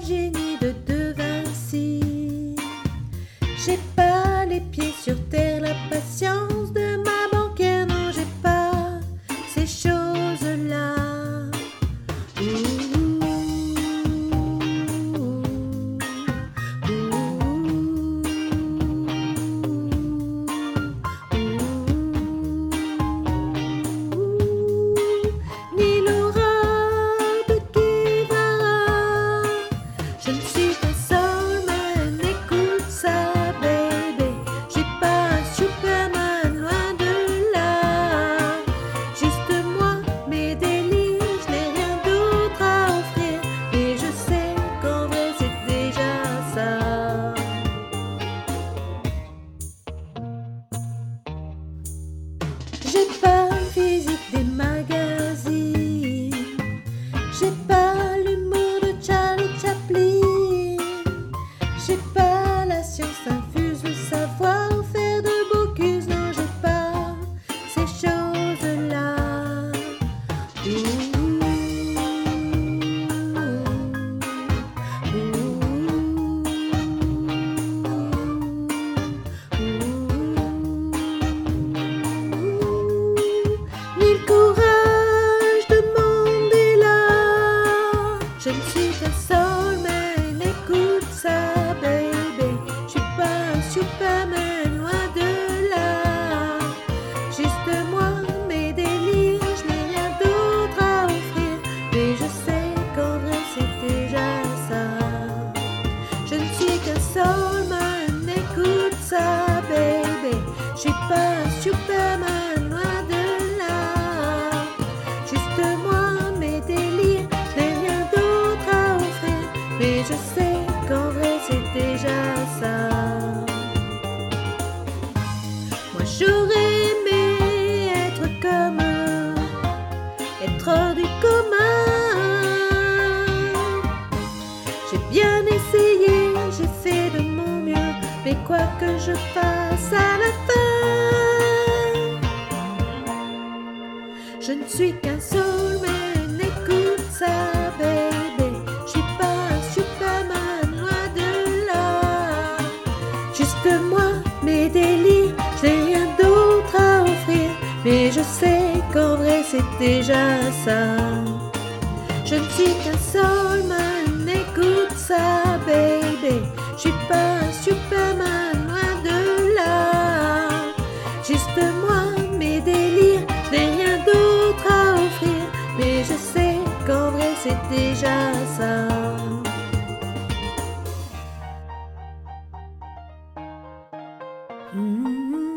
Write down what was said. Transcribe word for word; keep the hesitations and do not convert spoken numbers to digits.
génie de De Vinci. J'ai pas les pieds sur terre, la patience de ma banquière, non j'ai pas ces choses-là. Ni Laura de Guevara, je ne suis pas Solman, écoute ça bébé. J'ai pas un Superman, loin de là. Juste moi, mes délires, je n'ai rien d'autre à offrir. Et je sais qu'en vrai c'est déjà ça. J'ai pas le physique des magazines, j'ai pas l'humour de Charlie Chaplin, j'ai pas la science infuse, le savoir faire de Bocuse, non j'ai pas ces choses-là. Ouh, ni le courage de Mandela, je ne suis qu'un Solman, écoute ça bébé. Je suis pas un Superman, loin de là. Juste moi, mes délires, je n'ai rien d'autre à offrir. Mais je sais qu'en vrai c'est déjà ça. Je ne suis qu'un Solman, écoute ça bébé. Je suis pas un Superman, loin de là. Juste moi, mes délires, je n'ai rien d'autre à offrir. Mais je sais qu'en vrai c'est déjà ça. Moi j'aurais aimé être comme eux, être hors du commun. J'ai bien essayé, j'ai fait de mon mieux, mais quoi que je fasse à la fin, je ne suis qu'un Solman, écoute ça bébé. Je suis pas un Superman, loin de là. Juste moi, mes délires, je n'ai rien d'autre à offrir. Mais je sais qu'en vrai c'est déjà ça. Je ne suis qu'un Solman, écoute ça bébé. Je suis pas un Superman, loin de là. Juste moi, mes délires, je n'ai rien d'autre à offrir. Mais je sais qu'en vrai c'est déjà ça. Mmh.